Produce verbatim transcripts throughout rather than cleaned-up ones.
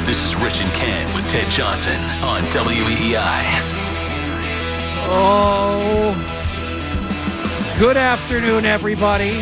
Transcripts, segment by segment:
This is Rich and Ken with Ted Johnson on W E E I. Oh, good afternoon, everybody.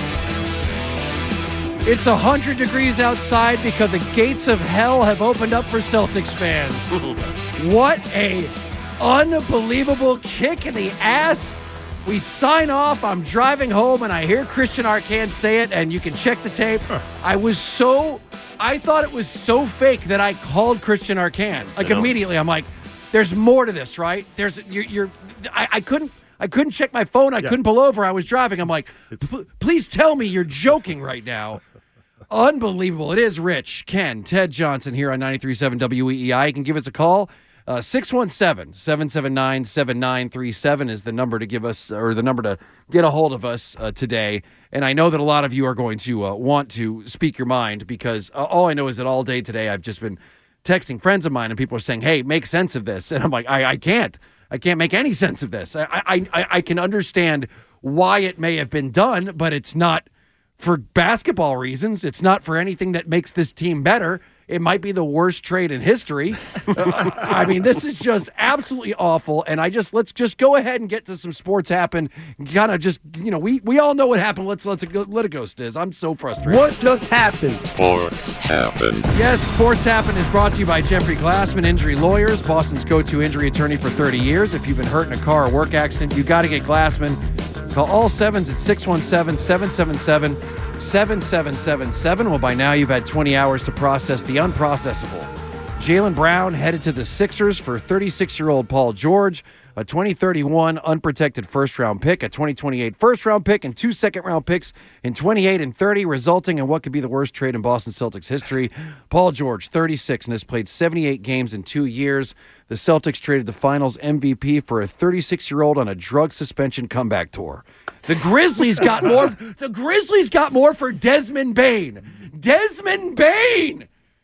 It's one hundred degrees outside because the gates of hell have opened up for Celtics fans. What a unbelievable kick in the ass. We sign off. I'm driving home, and I hear Christian Arcand say it, and you can check the tape. I was so... I thought it was so fake that I called Christian Arcand. Like, immediately, I'm like, there's more to this, right? There's... You're... you're I, I couldn't... I couldn't check my phone. I yeah. couldn't pull over. I was driving. I'm like, please tell me you're joking right now. Unbelievable. It is Rich, Ken, Ted Johnson here on ninety-three point seven W E E I. You can give us a call. Uh, six one seven, seven seven nine, seven nine three seven is the number to give us, or the number to get a hold of us uh, today. And I know that a lot of you are going to uh, want to speak your mind because uh, all I know is that all day today I've just been texting friends of mine and people are saying, hey, make sense of this. And I'm like, I, I can't. I can't make any sense of this. I, I I I can understand why it may have been done, but it's not for basketball reasons. It's not for anything that makes this team better. It might be the worst trade in history. uh, I mean, this is just absolutely awful. And I just let's just go ahead and get to some sports happen. Kind of just you know, we we all know what happened. Let's let's go, let it go, Stiz. I'm so frustrated. What just happened? Sports happened. Yes, Sports Happen is brought to you by Jeffrey Glassman Injury Lawyers, Boston's go-to injury attorney for thirty years. If you've been hurt in a car or work accident, you got to get Glassman. Call all sevens at six one seven, seven seven seven, seven seven seven seven. Well, by now you've had twenty hours to process the unprocessable. Jaylen Brown headed to the Sixers for thirty-six-year-old Paul George, a twenty thirty-one unprotected first-round pick, a twenty twenty-eight first-round pick, and two second-round picks in twenty-eight and thirty, resulting in what could be the worst trade in Boston Celtics history. Paul George, thirty-six, and has played seventy-eight games in two years. The Celtics traded the Finals M V P for a thirty-six-year-old on a drug suspension comeback tour. The Grizzlies got more. The Grizzlies got more for Desmond Bane. Desmond Bane.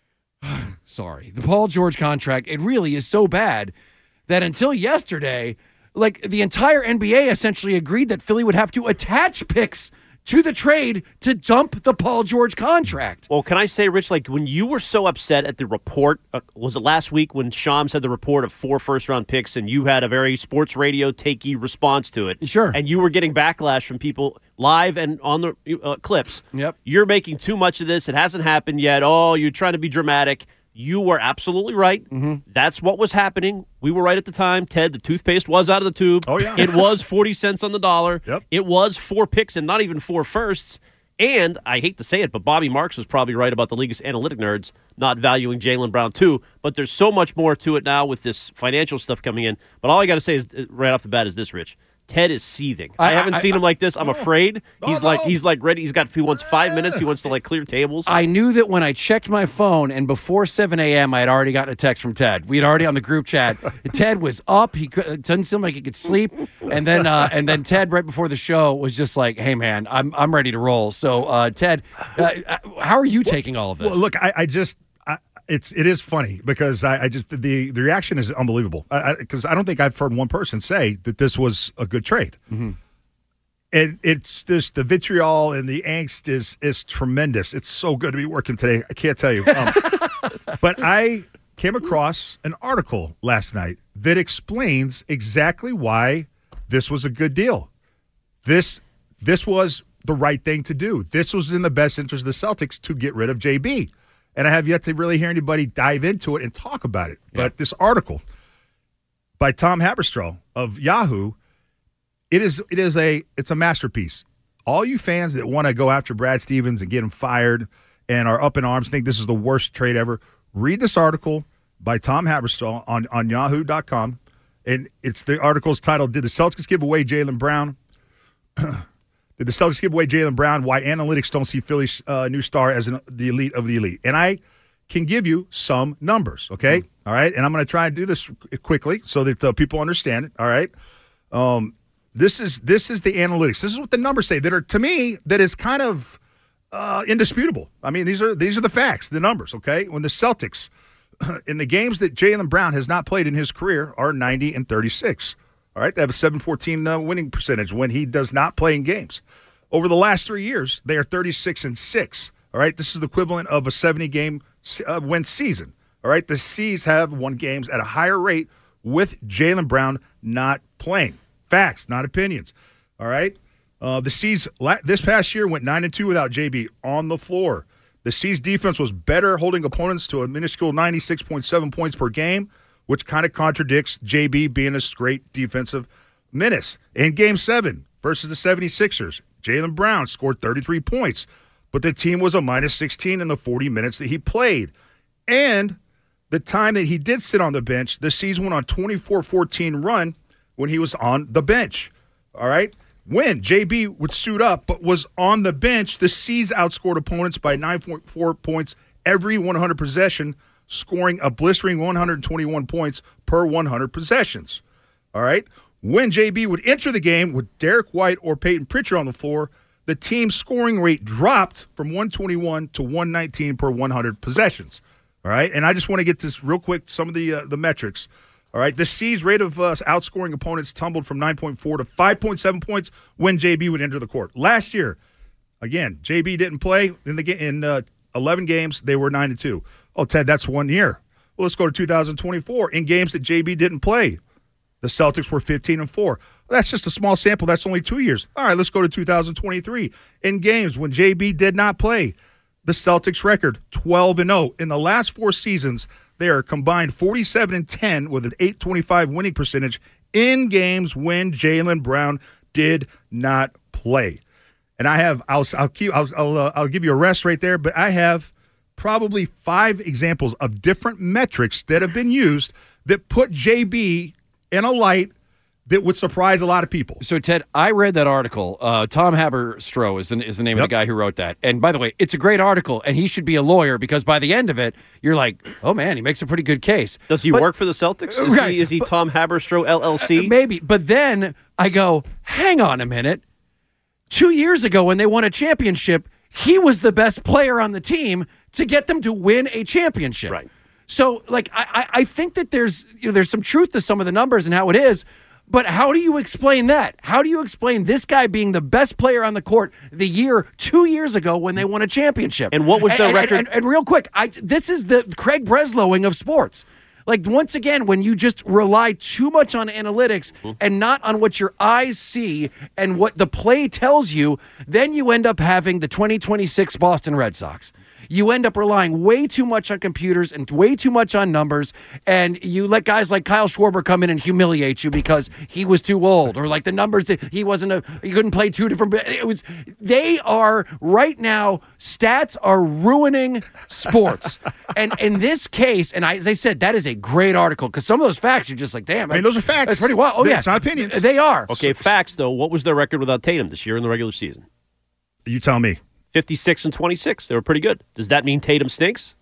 Sorry, the Paul George contract. It really is so bad that until yesterday, like the entire N B A essentially agreed that Philly would have to attach picks to the trade to dump the Paul George contract. Well, can I say, Rich, like when you were so upset at the report, uh, was it last week when Shams had the report of four first-round picks and you had a very sports radio takey response to it? Sure. And you were getting backlash from people live and on the uh, clips. Yep. You're making too much of this. It hasn't happened yet. Oh, you're trying to be dramatic. You were absolutely right. Mm-hmm. That's what was happening. We were right at the time. Ted, the toothpaste was out of the tube. Oh, yeah. It was forty cents on the dollar. Yep. It was four picks and not even four firsts. And I hate to say it, but Bobby Marks was probably right about the league's analytic nerds not valuing Jaylen Brown too. But there's so much more to it now with this financial stuff coming in. But all I got to say is right off the bat is this, Rich. Ted is seething. I, I haven't I, seen I, him like this. I'm afraid he's no, like no. he's like ready. He's got. He wants five minutes. He wants to like clear tables. I knew that when I checked my phone, and before seven a.m., I had already gotten a text from Ted. We had already on the group chat. Ted was up. He could, it doesn't seem like he could sleep. And then uh, and then Ted right before the show was just like, "Hey man, I'm I'm ready to roll." So uh, Ted, uh, how are you taking all of this? Well, look, I, I just. It's it is funny because I, I just the, the reaction is unbelievable because I, I, I don't think I've heard one person say that this was a good trade. Mm-hmm. And it's just the vitriol and the angst is is tremendous. It's so good to be working today. I can't tell you. Um, but I came across an article last night that explains exactly why this was a good deal. This this was the right thing to do. This was in the best interest of the Celtics to get rid of J B. And I have yet to really hear anybody dive into it and talk about it. Yeah. But this article by Tom Haberstroh of Yahoo, it is it is a it's a masterpiece. All you fans that want to go after Brad Stevens and get him fired and are up in arms, think this is the worst trade ever, read this article by Tom Haberstroh on, on yahoo dot com. And it's the article's titled, Did the Celtics Give Away Jaylen Brown? Did the Celtics give away Jaylen Brown? Why analytics don't see Philly's uh, new star as an, the elite of the elite? And I can give you some numbers, okay? Mm. All right? And I'm going to try and do this quickly so that uh, people understand it, all right? Um, this is this is the analytics. This is what the numbers say that are, to me, that is kind of uh, indisputable. I mean, these are these are the facts, the numbers, okay? When the Celtics, in the games that Jaylen Brown has not played in his career, are ninety and thirty-six. All right, they have a seven fourteen uh, winning percentage when he does not play in games. Over the last three years, they are thirty-six and six. All right, this is the equivalent of a seventy-game uh, win season. All right, the C's have won games at a higher rate with Jaylen Brown not playing. Facts, not opinions. All right, uh, the C's this past year went nine and two without J B on the floor. The C's defense was better, holding opponents to a minuscule ninety-six point seven points per game, which kind of contradicts J B being a straight defensive menace. In Game seven versus the seventy-sixers, Jaylen Brown scored thirty-three points, but the team was a minus sixteen in the forty minutes that he played. And the time that he did sit on the bench, the C's went on a twenty-four fourteen run when he was on the bench. All right? When J B would suit up but was on the bench, the C's outscored opponents by nine point four points every one hundred possession, scoring a blistering one hundred twenty-one points per one hundred possessions. All right? When J B would enter the game with Derek White or Peyton Pritchard on the floor, the team's scoring rate dropped from one twenty-one to one nineteen per one hundred possessions. All right? And I just want to get this real quick, some of the uh, the metrics. All right, the C's rate of uh, outscoring opponents tumbled from nine point four to five point seven points when J B would enter the court. Last year, again, J B didn't play in the ga- in uh, eleven games. They were nine and two. Oh, Ted, that's one year. Well, let's go to two thousand twenty-four. In games that J B didn't play, the Celtics were fifteen and four. Well, that's just a small sample. That's only two years. All right, let's go to two thousand twenty-three. In games when J B did not play, the Celtics record twelve and oh. In the last four seasons, they are combined forty-seven and ten with an eight twenty-five winning percentage in games when Jaylen Brown did not play. And I have, I'll, I'll keep, I'll, I'll, uh, I'll give you a rest right there, but I have probably five examples of different metrics that have been used that put J B in a light that would surprise a lot of people. So, Ted, I read that article. Uh, Tom Haberstroh is the, is the name Yep. of the guy who wrote that. And by the way, it's a great article, and he should be a lawyer because by the end of it, you're like, oh, man, he makes a pretty good case. Does he But- work for the Celtics? Is Right, he, is he but- Tom Haberstroh, L L C? Maybe. But then I go, hang on a minute. Two years ago when they won a championship, he was the best player on the team to get them to win a championship. Right. So, like, I, I I think that there's you know there's some truth to some of the numbers and how it is, but how do you explain that? How do you explain this guy being the best player on the court the year two years ago when they won a championship? And what was their And- and- record? And, and real quick, I this is the Craig Breslowing of sports. Like, once again, when you just rely too much on analytics and not on what your eyes see and what the play tells you, then you end up having the twenty twenty-six Boston Red Sox. You end up relying way too much on computers and way too much on numbers, and you let guys like Kyle Schwarber come in and humiliate you because he was too old, or like the numbers that he wasn't a he couldn't play two different. It was they are right now. Stats are ruining sports, and in this case, and I, as I said, that is a great article because some of those facts you're just like, damn. I mean, those are facts. That's pretty wild. Oh yeah, It's not opinions. They are. Okay, facts, though. What was their record without Tatum this year in the regular season? You tell me. fifty-six and twenty-six. They were pretty good. Does that mean Tatum stinks?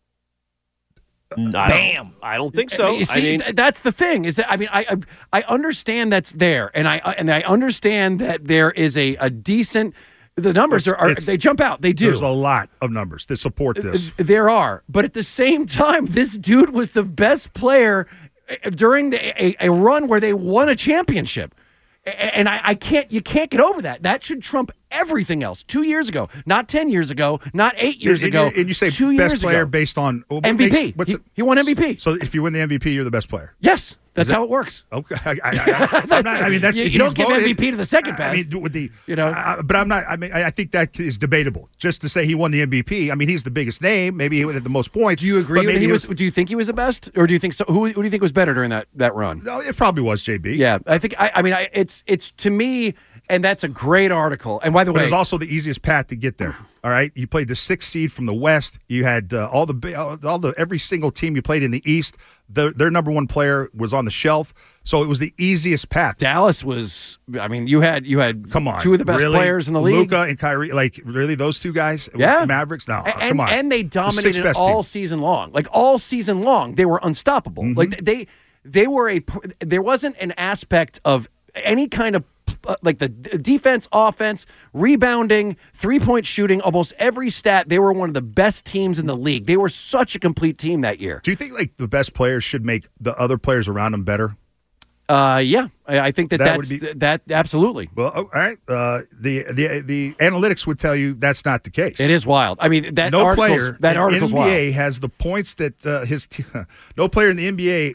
I Bam! I don't think so. You see, I mean, th- that's the thing. Is that I mean, I, I I understand that's there, and I and I understand that there is a, a decent. The numbers It's- are, are it's- they jump out. They do. There's a lot of numbers that support this. There are, but at the same time, this dude was the best player during the, a, a run where they won a championship. And I, I can't, you can't get over that. That should trump everything else. Two years ago, not ten years ago, not eight years and, ago. And, and you say two best years player ago. based on what M V P. makes- what's he, it- he won M V P. So if you win the M V P, you're the best player. Yes, that's that- how it works. Okay, I, I, I, I'm not, I mean that's You- you he's don't give voted. M V P to the second I best. mean, with the You know? uh, but I'm not. I mean, I I think that is debatable. Just to say he won the M V P. I mean, he's the biggest name. Maybe he had the most points. Do you agree? but That maybe he it was, do you think he was the best, or do you think so? Who, who do you think was better during that that run? No, it probably was J B. Yeah, I think. I, I mean, I, it's it's to me, and that's a great article. And by the But way, it's also the easiest path to get there. All right, you played the sixth seed from the West. You had uh, all the all the every single team you played in the East. The, their number one player was on the shelf, so it was the easiest path. Dallas was. I mean, you had you had Come on, two of the best really? players in the league. Luka and Kyrie, like really those two guys. with Yeah. the Mavericks. No, and, come on, and they The sixth dominated best all team. season long. Like all season long, they were unstoppable. Mm-hmm. Like they they were a. There wasn't an aspect of any kind of. Uh, like the d- defense, offense, rebounding, three-point shooting, almost every stat, they were one of the best teams in the league. They were such a complete team that year. Do you think like the best players should make the other players around them better? Uh, yeah, I, I think that, That that's would be- that absolutely. Well, oh, all right. Uh, the the the analytics would tell you that's not the case. It is wild. I mean, that no article's, player that in article's the N B A wild. has the points that uh, his te- no player in the N B A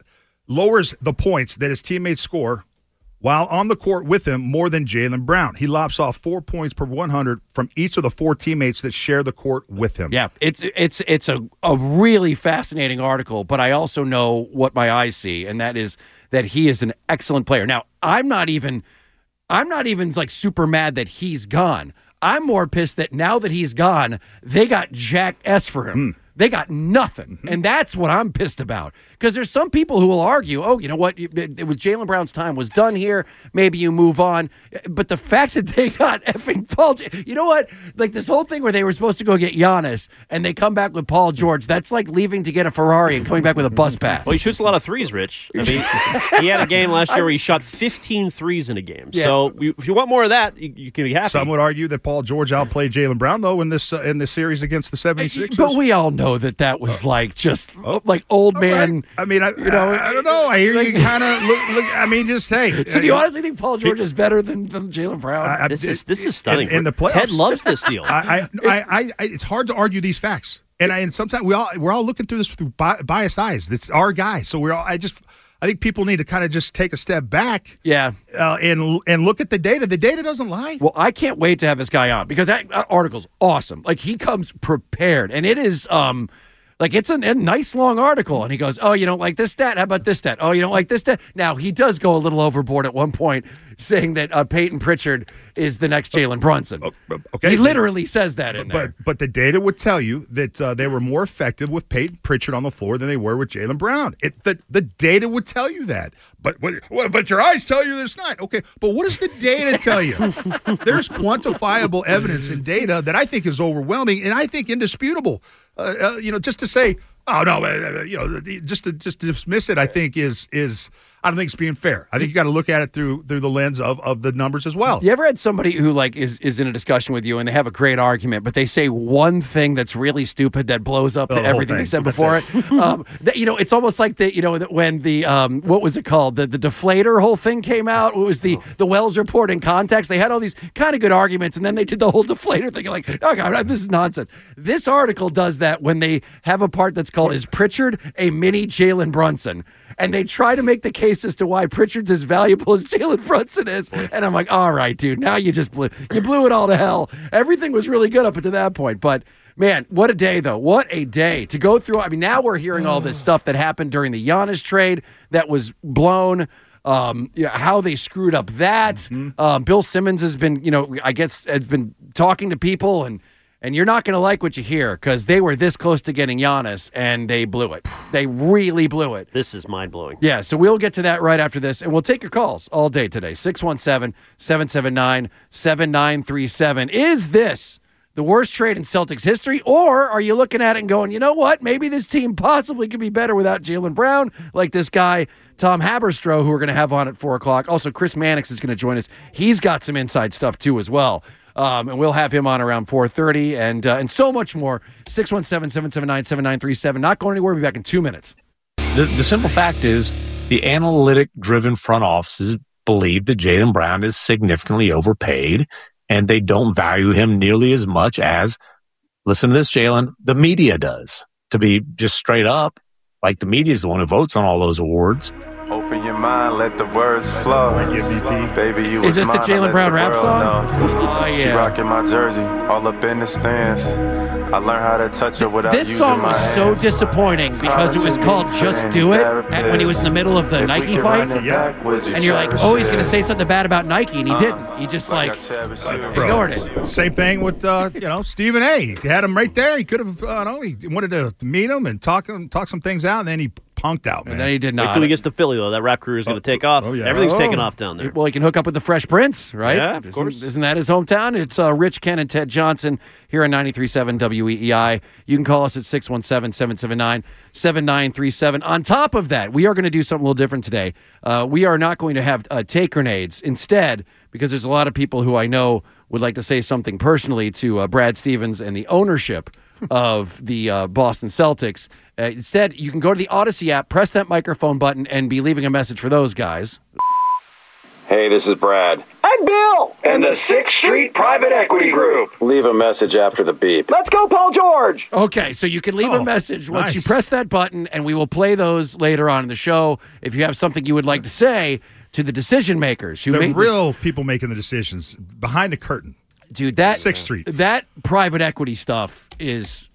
lowers the points that his teammates score while on the court with him more than Jaylen Brown. He lops off four points per one hundred from each of the four teammates that share the court with him. Yeah, it's it's it's a, a really fascinating article, but I also know what my eyes see, and that is that he is an excellent player. Now, I'm not even I'm not even like super mad that he's gone. I'm more pissed that now that he's gone, they got Jack S for him. Mm. They got nothing, Mm-hmm. and that's what I'm pissed about. Because there's some people who will argue, oh, you know what, it, it was Jaylen Brown's time was done here. Maybe you move on. But the fact that they got effing Paul, you know what? Like this whole thing where they were supposed to go get Giannis, and they come back with Paul George. That's like leaving to get a Ferrari and coming back with a bus pass. Well, he shoots a lot of threes, Rich. I mean, he had a game last year where he shot fifteen threes in a game. Yeah. So you, if you want more of that, you, you can be happy. Some would argue that Paul George outplayed Jaylen Brown though in this uh, in this series against the seventy-sixers. But we all know that that was like just like old All man. right. I mean, I, you know, I, I don't know. I hear you kind of look, look. I mean, just hey. So do you honestly think Paul George is better than, than Jaylen Brown? I- I- This is this is stunning. In, in the playoffs, Ted loves this deal. I, I, I, I, I, it's hard to argue these facts, and I, and sometimes we all we're all looking through this through bi- biased eyes. It's our guy, so we're all. I just I think people need to kind of just take a step back, yeah. uh, and and look at the data. The data doesn't lie. Well, I can't wait to have this guy on because that, that article's awesome. Like he comes prepared, and it is um. Like, it's a, a nice long article, and he goes, oh, you don't like this stat? How about this stat? Oh, you don't like this stat? Now, he does go a little overboard at one point, saying that uh, Peyton Pritchard is the next Jalen Brunson. Okay, He literally says that in there. But but the data would tell you that uh, they were more effective with Peyton Pritchard on the floor than they were with Jaylen Brown. It the, the data would tell you that. But but well, but your eyes tell you it's not. Okay, but what does the data tell you? There's quantifiable evidence in data that I think is overwhelming and I think indisputable. Uh, uh, you know, just to say, oh no, uh, you know, just to just to dismiss it, I think is is I don't think it's being fair. I think you got to look at it through through the lens of, of the numbers as well. You ever had somebody who like is, is in a discussion with you and they have a great argument, but they say one thing that's really stupid that blows up Oh, to the whole everything they thing. said That's before it? um, that, you know, it's almost like the you know that when the um, what was it called the the deflator whole thing came out. It was the the Wells report in context. They had all these kind of good arguments, and then they did the whole deflator thing. You're like, oh god, this is nonsense. This article does that when they have a part that's called "Is Pritchard a mini Jalen Brunson?" And they try to make the case as to why Pritchard's as valuable as Jalen Brunson is. And I'm like, all right, dude, now you just blew, you blew it all to hell. Everything was really good up until that point. But, man, what a day, though. What a day to go through. I mean, now we're hearing all this stuff that happened during the Giannis trade that was blown. Um, you know, how they screwed up that. Mm-hmm. Um, Bill Simmons has been, you know, I guess has been talking to people and And you're not going to like what you hear because they were this close to getting Giannis, and they blew it. They really blew it. This is mind-blowing. Yeah, so we'll get to that right after this, and we'll take your calls all day today. six one seven, seven seven nine, seven nine three seven. Is this the worst trade in Celtics history, or are you looking at it and going, you know what, maybe this team possibly could be better without Jaylen Brown, like this guy, Tom Haberstroh, who we're going to have on at four o'clock. Also, Chris Mannix is going to join us. He's got some inside stuff, too, as well. Um, and we'll have him on around four thirty and uh, and so much more. six one seven, seven seven nine, seven nine three seven. Not going anywhere. We'll be back in two minutes. The, the simple fact is the analytic-driven front offices believe that Jaylen Brown is significantly overpaid, and they don't value him nearly as much as, listen to this, Jalen, the media does. To be just straight up, like the media is the one who votes on all those awards. Open your mind, let the words flow. Baby, you Is was this the mine, Jaylen I let Brown the rap world song? know. Oh, She yeah. rocking my jersey, all up in the stands. I learned how to touch her without This using song my was so hands. disappointing because it was called Just Do It at, when he was in the middle of the If we Nike could fight. run it back, would you And you're like, cherish oh, he's it? going to say something bad about Nike, and he didn't. He just, like, I cherish you. ignored it. Same thing with uh, you know Stephen A. He had him right there. He could have, uh, know, he wanted to meet him and talk him, talk some things out, and then he punked out, man. And then he did Wait not. till he gets to Philly, though. That rap career is going to take off. oh, yeah. Everything's Oh. taking off down there. Well, he can hook up with the Fresh Prince, right? Yeah, of isn't, course. Isn't that his hometown? It's uh, Rich, Ken, and Ted Johnson here on ninety-three point seven W E E I. You can call us at six one seven, seven seven nine, seven nine three seven. On top of that, we are going to do something a little different today. Uh, we are not going to have uh, take grenades. Instead, because there's a lot of people who I know would like to say something personally to uh, Brad Stevens and the ownership of the uh, Boston Celtics. Uh, instead, you can go to the Odyssey app, press that microphone button, and be leaving a message for those guys. Hey, this is Brad. I'm Bill. And the Sixth Street Private Equity Group. Leave a message after the beep. Let's go, Paul George. Okay, so you can leave Oh, a message once nice. you press that button, and we will play those later on in the show. If you have something you would like to say to the decision makers who The made real people making the decisions behind the curtain. this, dude, that Sixth Street. that private equity stuff is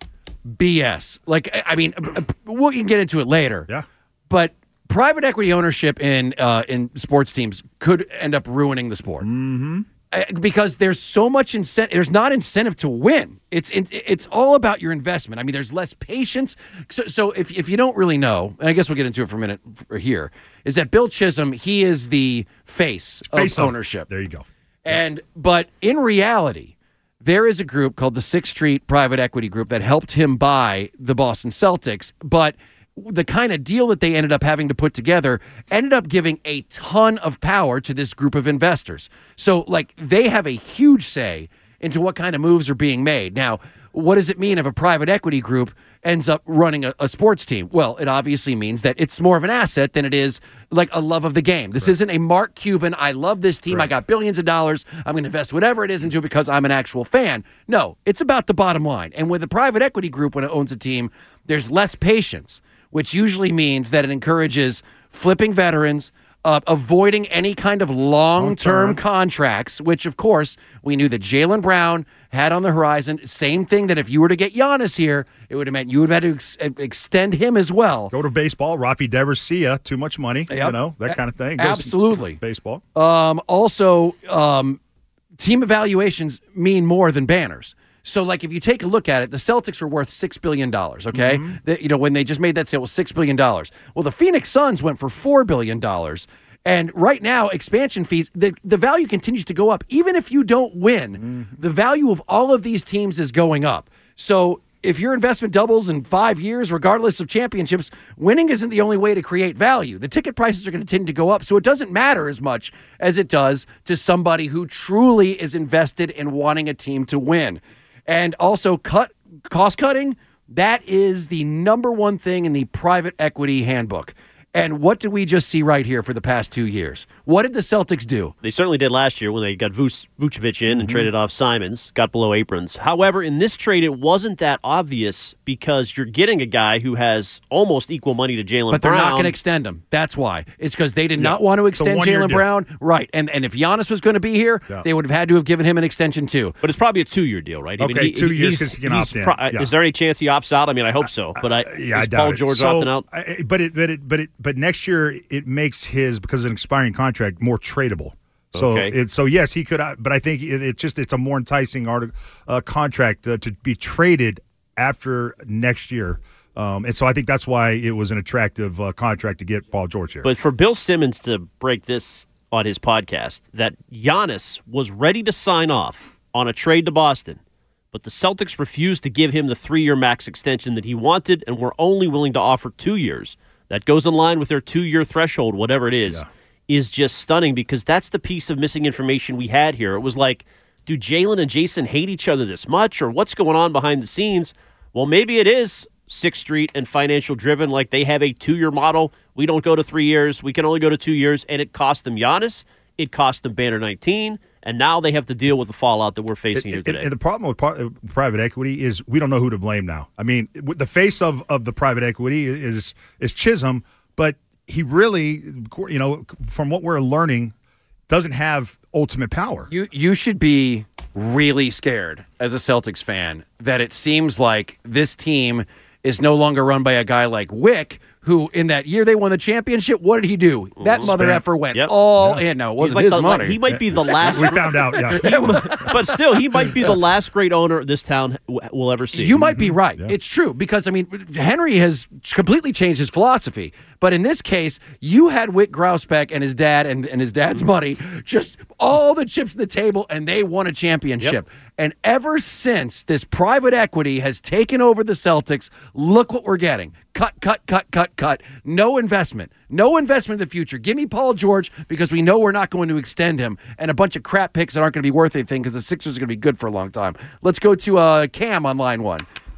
B S. Like, I I mean, we can get into it later. Yeah. But private equity ownership in uh, in sports teams could end up ruining the sport. Mm-hmm. Because there's so much incentive. There's not incentive to win. It's it, it's all about your investment. I mean, there's less patience. So, so if if you don't really know, and I guess we'll get into it for a minute for here, is that Bill Chisholm, he is the face, Face of off. ownership. There you go. And but in reality, there is a group called the Sixth Street Private Equity Group that helped him buy the Boston Celtics. But the kind of deal that they ended up having to put together ended up giving a ton of power to this group of investors. So, like, they have a huge say into what kind of moves are being made. Now, what does it mean if a private equity group ends up running a, a sports team? Well, it obviously means that it's more of an asset than it is like a love of the game. This right. isn't a Mark Cuban, I love this team, right. I got billions of dollars, I'm going to invest whatever it is into it because I'm an actual fan. No, it's about the bottom line. And with a private equity group, when it owns a team, there's less patience, which usually means that it encourages flipping veterans, uh, avoiding any kind of long-term Long-term. contracts, which, of course, we knew that Jaylen Brown had on the horizon. Same thing that if you were to get Giannis here, it would have meant you would have had to ex- extend him as well. Go to baseball. Rafi Devers, see ya. Too much money. Yep. You know, that kind of thing. Goes Absolutely. Baseball. Um, also, um, team evaluations mean more than banners. So, like, if you take a look at it, the Celtics are worth six billion dollars, okay? Mm-hmm. The, you know, when they just made that sale, it was six billion dollars. Well, the Phoenix Suns went for four billion dollars. And right now, expansion fees, the, the value continues to go up. Even if you don't win, mm-hmm. the value of all of these teams is going up. So if your investment doubles in five years, regardless of championships, winning isn't the only way to create value. The ticket prices are going to tend to go up, so it doesn't matter as much as it does to somebody who truly is invested in wanting a team to win. And also, cut cost cutting, that is the number one thing in the private equity handbook. And what did we just see right here for the past two years? What did the Celtics do? They certainly did last year when they got Vuce, Vucevic in and Mm-hmm. traded off Simons, got below aprons. However, in this trade, it wasn't that obvious because you're getting a guy who has almost equal money to Jaylen Brown. But they're not going to extend him. That's why. It's because they did yeah. not want to extend Jaylen Brown. Right. And and if Giannis was going to be here, yeah. they would have had to have given him an extension too. But it's probably a two-year deal, right? Okay, I mean, he, two years because he can opt in. Pro- yeah. Is there any chance he opts out? I mean, I hope so. But I, uh, yeah, is I doubt Paul it. George so, opting out? I, but, it, but, it, but, it, but next year, it makes his, because of an expiring contract, more tradable. So, okay. it, so yes, he could, but I think it, it just it's a more enticing art, uh, contract uh, to be traded after next year. Um, and so I think that's why it was an attractive uh, contract to get Paul George here. But for Bill Simmons to break this on his podcast, that Giannis was ready to sign off on a trade to Boston, but the Celtics refused to give him the three-year max extension that he wanted and were only willing to offer two years. That goes in line with their two-year threshold, whatever it is, yeah. is just stunning because that's the piece of missing information we had here. It was like, do Jaylen and Jason hate each other this much, or what's going on behind the scenes? Well, maybe it is Sixth Street and financial driven, like they have a two-year model. We don't go to three years. We can only go to two years, and it cost them Giannis. It cost them Banner nineteen, and now they have to deal with the fallout that we're facing it, here it, today. And the problem with par- private equity is we don't know who to blame now. I mean, the face of, of the private equity is is Chisholm, but he really, you know, from what we're learning, doesn't have ultimate power. You you should be really scared as a Celtics fan that it seems like this team is no longer run by a guy like Wick, who in that year they won the championship, what did he do? That mother Spent. effer went Yep. all Yeah. in. No, it He's wasn't like his the- money. He might be the last. We found out, yeah. But still, he might be the last great owner this town w- will ever see. You might be right. It's true because, I mean, Henry has completely changed his philosophy. But in this case, you had Wick Grousbeck and his dad and, and his dad's money, just all the chips on the table, and they won a championship. Yep. And ever since this private equity has taken over the Celtics, look what we're getting. Cut, cut, cut, cut, cut. No investment. No investment in the future. Give me Paul George because we know we're not going to extend him, and a bunch of crap picks that aren't going to be worth anything because the Sixers are going to be good for a long time. Let's go to uh, Cam on line one.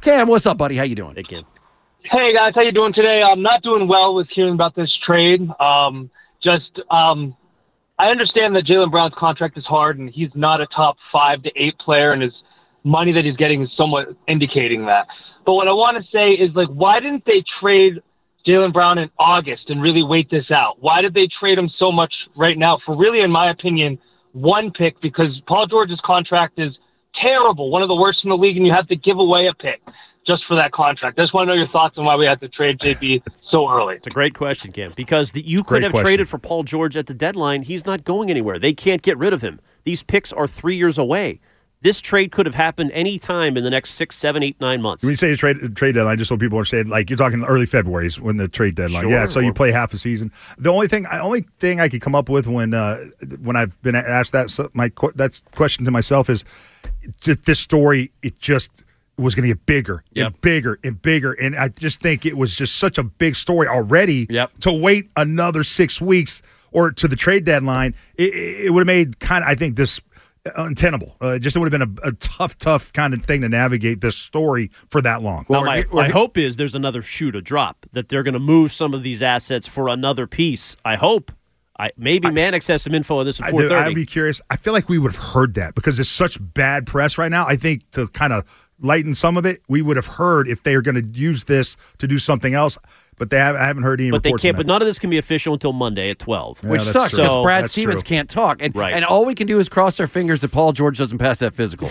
Cam, what's up, buddy? How you doing? Hey, Cam. Hey, guys. How you doing today? I'm not doing well with hearing about this trade. Um, just, um, I understand that Jaylen Brown's contract is hard, and he's not a top five to eight player, and his money that he's getting is somewhat indicating that. But what I want to say is, like, why didn't they trade Jaylen Brown in August and really wait this out? Why did they trade him so much right now for really, in my opinion, one pick? Because Paul George's contract is terrible, one of the worst in the league, and you have to give away a pick just for that contract. I just want to know your thoughts on why we had to trade J B so early. It's a great question, Cam, because the, you could Great have question. traded for Paul George at the deadline. He's not going anywhere. They can't get rid of him. These picks are three years away. This trade could have happened any time in the next six, seven, eight, nine months. When you say the trade trade deadline, just so people understand, like you're talking early February is when the trade deadline. Sure. Yeah, so you play half a season. The only thing, I only thing I could come up with when uh, when I've been asked that, so my that's question to myself is, just this story. It just was going to get bigger Yep. and bigger and bigger, and I just think it was just such a big story already. Yep. To wait another six weeks or to the trade deadline, it, it would have made kind of I think this. untenable. Uh, just it would have been a, a tough, tough kind of thing to navigate this story for that long. Now, Well, my, we're- we're- my hope is there's another shoe to drop, that they're going to move some of these assets for another piece. I hope. I Maybe Mannix has some info on this at I four do, thirty. I'd be curious. I feel like we would have heard that because it's such bad press right now. I think to kind of lighten some of it, we would have heard if they are going to use this to do something else. But they have, I haven't heard any But they reports. can't. on But that. none of this can be official until Monday at twelve. Yeah, Which that's sucks true. because Brad That's Stevens true. can't talk. And, Right. and all we can do is cross our fingers that Paul George doesn't pass that physical,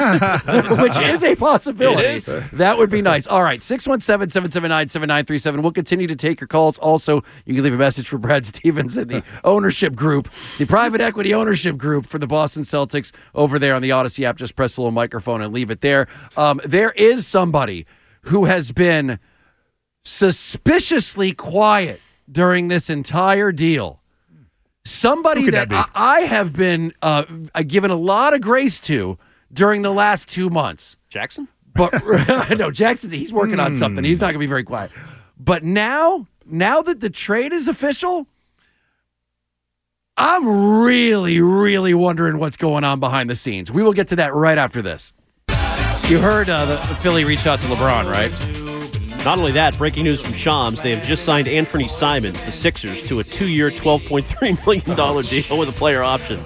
which is a possibility. It is. That would be nice. All right, six one seven, seven seven nine, seven nine three seven. We'll continue to take your calls. Also, you can leave a message for Brad Stevens in the ownership group, the private equity ownership group for the Boston Celtics over there on the Odyssey app. Just press the little microphone and leave it there. Um, there is somebody who has been suspiciously quiet during this entire deal. Somebody Who could that, that be? I, I have been uh, given a lot of grace to during the last two months. Jackson? But no, Jackson, he's working on something. He's not going to be very quiet. But now, now that the trade is official, I'm really, really wondering what's going on behind the scenes. We will get to that right after this. You heard uh, the Philly reached out to LeBron, right? Not only that, breaking news from Shams, they have just signed Anthony Simons, the Sixers, to a two-year, twelve point three million dollars deal with a player option.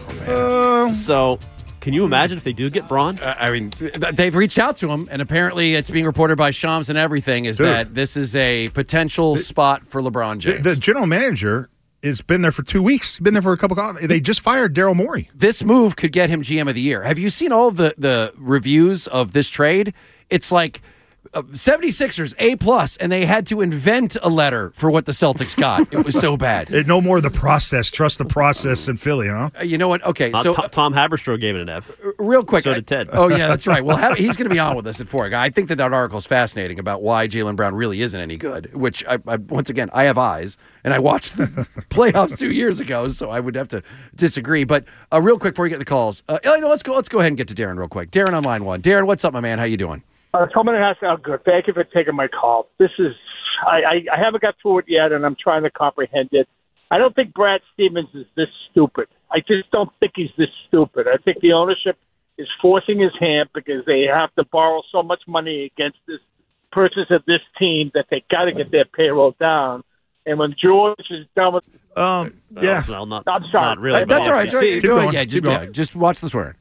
So, can you imagine if they do get Braun? Uh, I mean, they've reached out to him, and apparently it's being reported by Shams and everything, is Dude. that this is a potential spot for LeBron The, James. the general manager has been there for two weeks. Been there for a couple of They just fired Daryl Morey. This move could get him G M of the year. Have you seen all of the, the reviews of this trade? It's like uh, seventy-sixers, A plus, and they had to invent a letter for what the Celtics got. It was so bad. It, no more of the process. Trust the process in Philly, huh? Uh, you know what? Okay, Not so Tom, Tom Haberstroh gave it an F. real quick. So I- did Ted. Oh, yeah, that's right. Well, have, he's going to be on with us at four. I think that that article is fascinating about why Jaylen Brown really isn't any good, which, I, I, once again, I have eyes, and I watched the playoffs two years ago, so I would have to disagree. But uh, real quick, before we get to the calls, uh, you know, let's go Let's go ahead and get to Darren real quick. Darren on line one. Darren, what's up, my man? How you doing? Uh, someone has to, oh, good. Thank you for taking my call. This is, I, I, I haven't got through it yet, and I'm trying to comprehend it. I don't think Brad Stevens is this stupid. I just don't think he's this stupid. I think the ownership is forcing his hand because they have to borrow so much money against this purchase of this team that they got to get their payroll down. And when George is done with, Um, yeah. Well, not, I'm sorry. not really. Uh, that's but all right. yeah. Go, Keep go ahead. going. Yeah, Keep just, going. yeah, just watch the swearing.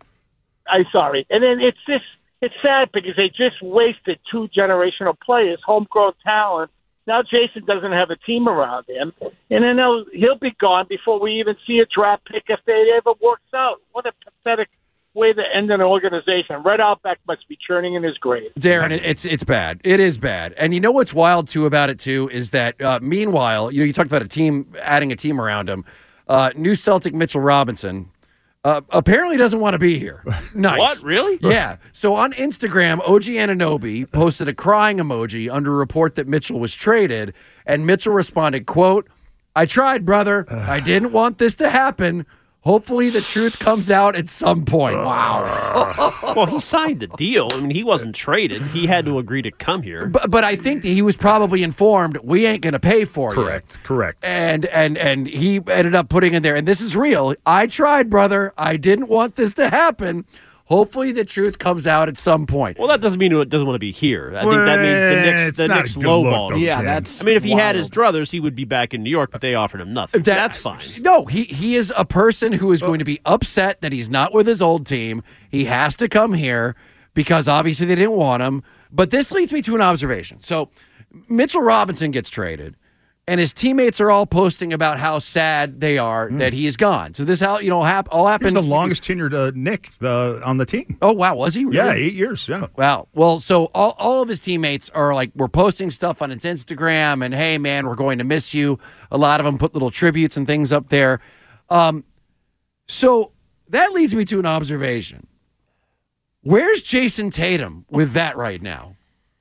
I'm sorry. And then it's just, it's sad because they just wasted two generational players, homegrown talent. Now Jason doesn't have a team around him, and then he'll, he'll be gone before we even see a draft pick if it ever works out. What a pathetic way to end an organization. Red Outback must be churning in his grave. Darren, it- it's it's bad. It is bad. And you know what's wild too about it too is that uh, meanwhile, you know, you talked about a team adding a team around him. Uh, new Celtic Mitchell Robinson uh, apparently doesn't want to be here. Nice. What? Really? Yeah. So on Instagram, O G Anunoby posted a crying emoji under a report that Mitchell was traded, and Mitchell responded, "Quote: I tried, brother. I didn't want this to happen. Hopefully the truth comes out at some point." Wow. Well, he signed the deal. I mean, he wasn't traded. He had to agree to come here. But but I think that he was probably informed we ain't going to pay for you. Correct. Correct. And and and he ended up putting in there, and this is real. I tried, brother. I didn't want this to happen. Hopefully the truth comes out at some point. Well, that doesn't mean it doesn't want to be here. I think that means the Knicks, It's the not Knicks a good look, lowballed though, him. Yeah, Ken. that's I mean, if he had his wild. druthers, he would be back in New York, but they offered him nothing. That- That's fine. No, he he is a person who is going to be upset that he's not with his old team. He has to come here because obviously they didn't want him. But this leads me to an observation. So Mitchell Robinson gets traded, and his teammates are all posting about how sad they are Mm. that he is gone. So this how you know hap- all He's happened. the longest tenured uh, Nick uh, on the team. Oh wow, was he? Really? Yeah, eight years. Yeah. Wow. Well, so all, all of his teammates are like, we're posting stuff on his Instagram and, hey, man, we're going to miss you. A lot of them put little tributes and things up there. Um, so that leads me to an observation. Where's Jason Tatum with that right now?